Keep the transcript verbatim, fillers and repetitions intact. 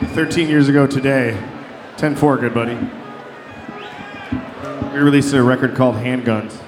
thirteen years ago today, ten four, good buddy, we released a record called Handguns.